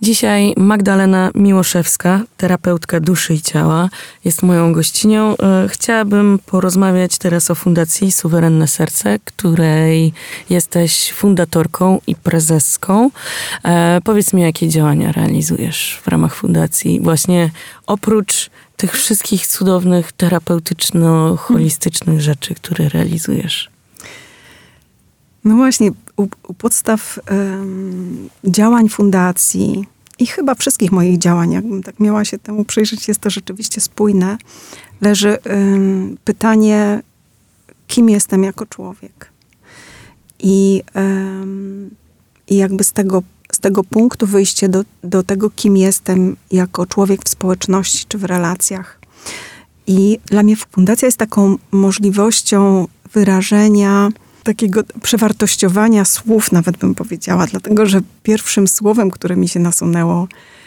Dzisiaj Magdalena Miłoszewska, terapeutka duszy i ciała, jest moją gościnią. Chciałabym porozmawiać teraz o Fundacji Suwerenne Serce, której jesteś fundatorką i prezeską. Powiedz mi, jakie działania realizujesz w ramach fundacji, właśnie oprócz tych wszystkich cudownych, terapeutyczno-holistycznych rzeczy, które realizujesz. No właśnie, u podstaw działań fundacji i chyba wszystkich moich działań, jakbym tak miała się temu przyjrzeć, jest to rzeczywiście spójne, leży pytanie, kim jestem jako człowiek. I jakby z tego punktu wyjście do tego, kim jestem jako człowiek w społeczności czy w relacjach. I dla mnie fundacja jest taką możliwością wyrażenia, takiego przewartościowania słów, nawet bym powiedziała, dlatego że pierwszym słowem, które mi się nasunęło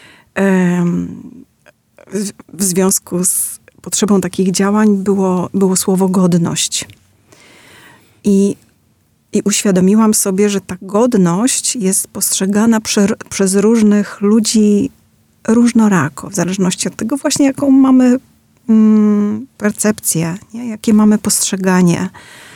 w związku z potrzebą takich działań było słowo godność. I uświadomiłam sobie, że ta godność jest postrzegana przez różnych ludzi różnorako, w zależności od tego właśnie, jaką mamy percepcję, nie? Jakie mamy postrzeganie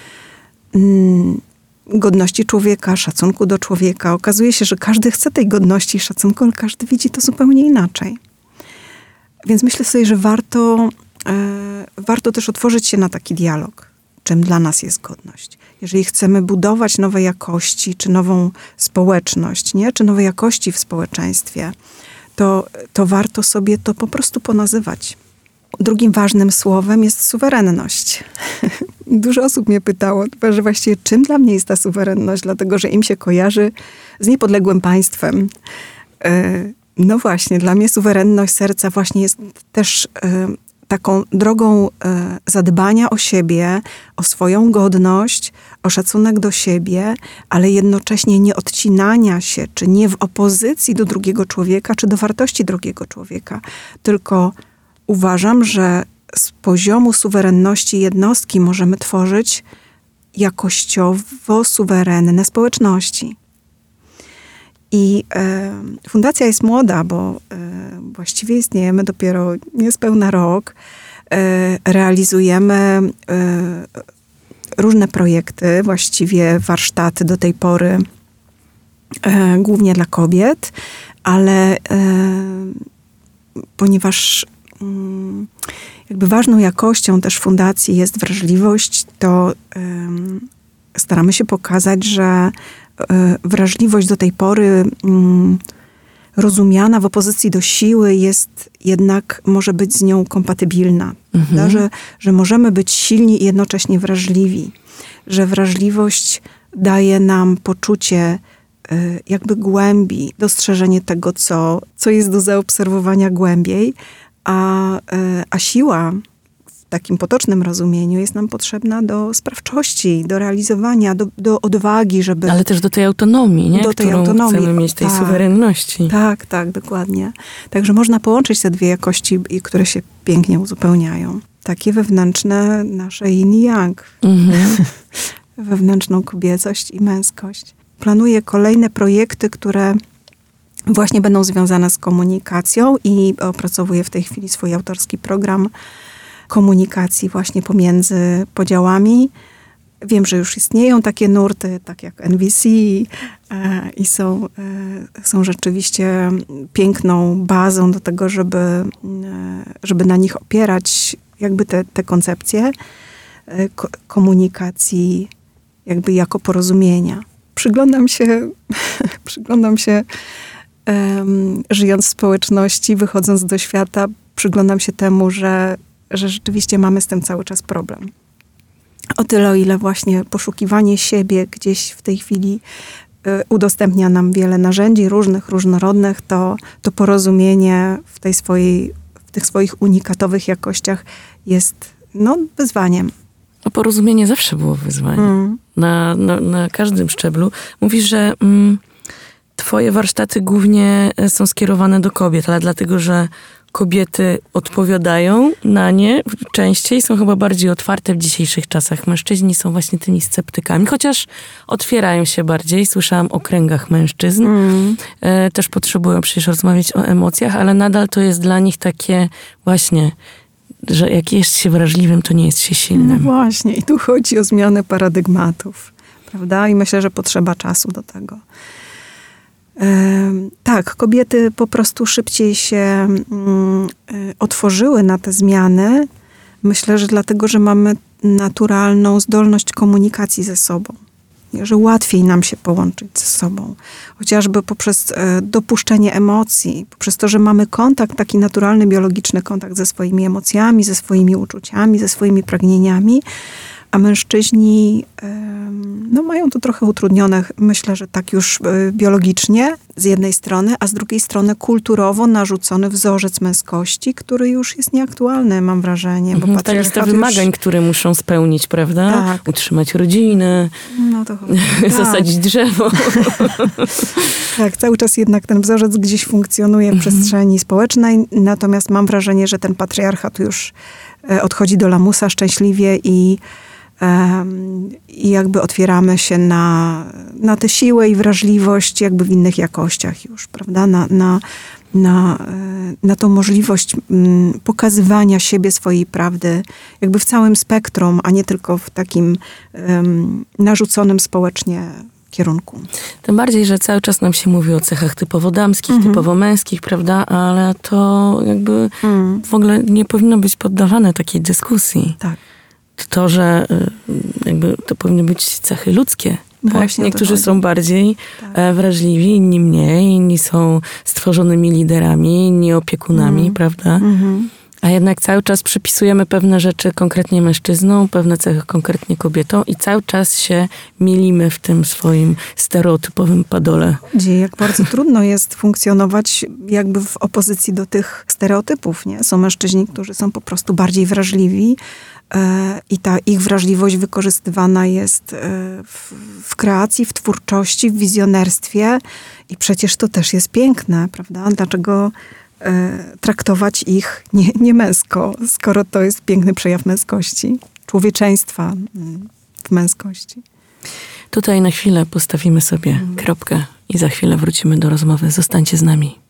godności człowieka, szacunku do człowieka. Okazuje się, że każdy chce tej godności i szacunku, ale każdy widzi to zupełnie inaczej. Więc myślę sobie, że warto też otworzyć się na taki dialog, czym dla nas jest godność. Jeżeli chcemy budować nowe jakości, czy nową społeczność, nie? Czy nowe jakości w społeczeństwie, to warto sobie to po prostu ponazywać. Drugim ważnym słowem jest suwerenność. Dużo osób mnie pytało, że właściwie czym dla mnie jest ta suwerenność, dlatego że im się kojarzy z niepodległym państwem. No właśnie, dla mnie suwerenność serca właśnie jest też taką drogą zadbania o siebie, o swoją godność, o szacunek do siebie, ale jednocześnie nie odcinania się, czy nie w opozycji do drugiego człowieka, czy do wartości drugiego człowieka, tylko uważam, że z poziomu suwerenności jednostki możemy tworzyć jakościowo suwerenne społeczności. I fundacja jest młoda, bo właściwie istniejemy dopiero niespełna rok. Realizujemy różne projekty, właściwie warsztaty do tej pory głównie dla kobiet, ale ponieważ jakby ważną jakością też fundacji jest wrażliwość, to staramy się pokazać, że wrażliwość do tej pory rozumiana w opozycji do siły jest jednak, może być z nią kompatybilna. Że możemy być silni i jednocześnie wrażliwi. Że wrażliwość daje nam poczucie jakby głębi, dostrzeżenie tego, co jest do zaobserwowania głębiej, a siła w takim potocznym rozumieniu jest nam potrzebna do sprawczości, do realizowania, do odwagi, żeby... Ale też do tej autonomii, nie? Do tej autonomii. Chcemy mieć, tej suwerenności. Tak, dokładnie. Także można połączyć te dwie jakości, które się pięknie uzupełniają. Takie wewnętrzne nasze yin i yang. Wewnętrzną kobiecość i męskość. Planuję kolejne projekty, które właśnie będą związane z komunikacją i opracowuję w tej chwili swój autorski program komunikacji właśnie pomiędzy podziałami. Wiem, że już istnieją takie nurty, tak jak NVC i są rzeczywiście piękną bazą do tego, żeby na nich opierać jakby te koncepcje komunikacji jakby jako porozumienia. Przyglądam się żyjąc w społeczności, wychodząc do świata, przyglądam się temu, że rzeczywiście mamy z tym cały czas problem. O tyle, o ile właśnie poszukiwanie siebie gdzieś w tej chwili udostępnia nam wiele narzędzi różnorodnych, to porozumienie w tych swoich unikatowych jakościach jest wyzwaniem. Porozumienie zawsze było wyzwaniem. Na każdym szczeblu. Mówisz, że twoje warsztaty głównie są skierowane do kobiet, ale dlatego, że kobiety odpowiadają na nie częściej, są chyba bardziej otwarte w dzisiejszych czasach. Mężczyźni są właśnie tymi sceptykami, chociaż otwierają się bardziej. Słyszałam o kręgach mężczyzn. Też potrzebują przecież rozmawiać o emocjach, ale nadal to jest dla nich takie właśnie, że jak jest się wrażliwym, to nie jest się silnym. No właśnie, i tu chodzi o zmianę paradygmatów, prawda? I myślę, że potrzeba czasu do tego. Tak, kobiety po prostu szybciej się otworzyły na te zmiany. Myślę, że dlatego, że mamy naturalną zdolność komunikacji ze sobą. Że łatwiej nam się połączyć ze sobą. Chociażby poprzez dopuszczenie emocji, poprzez to, że mamy kontakt, taki naturalny, biologiczny kontakt ze swoimi emocjami, ze swoimi uczuciami, ze swoimi pragnieniami. A mężczyźni mają to trochę utrudnione, myślę, że tak już biologicznie z jednej strony, a z drugiej strony kulturowo narzucony wzorzec męskości, który już jest nieaktualny, mam wrażenie. Bo ta lista wymagań, które muszą spełnić, prawda? Tak. Utrzymać rodzinę, zasadzić drzewo. Tak, cały czas jednak ten wzorzec gdzieś funkcjonuje w przestrzeni społecznej, natomiast mam wrażenie, że ten patriarchat już odchodzi do lamusa szczęśliwie i jakby otwieramy się na tę siłę i wrażliwość jakby w innych jakościach już, prawda? Na tą możliwość pokazywania siebie, swojej prawdy jakby w całym spektrum, a nie tylko w takim narzuconym społecznie kierunku. Tym bardziej, że cały czas nam się mówi o cechach typowo damskich, typowo męskich, prawda? Ale to jakby w ogóle nie powinno być poddawane takiej dyskusji. Tak. To, że jakby to powinny być cechy ludzkie. Tak? Niektórzy są bardziej wrażliwi, inni mniej, inni są stworzonymi liderami, inni opiekunami, prawda? A jednak cały czas przypisujemy pewne rzeczy konkretnie mężczyznom, pewne cechy konkretnie kobietom i cały czas się mylimy w tym swoim stereotypowym padole. Jak bardzo trudno jest funkcjonować jakby w opozycji do tych stereotypów, nie? Są mężczyźni, którzy są po prostu bardziej wrażliwi i ta ich wrażliwość wykorzystywana jest w kreacji, w twórczości, w wizjonerstwie i przecież to też jest piękne, prawda? Dlaczego traktować ich nie męsko, skoro to jest piękny przejaw męskości, człowieczeństwa w męskości. Tutaj na chwilę postawimy sobie kropkę i za chwilę wrócimy do rozmowy. Zostańcie z nami.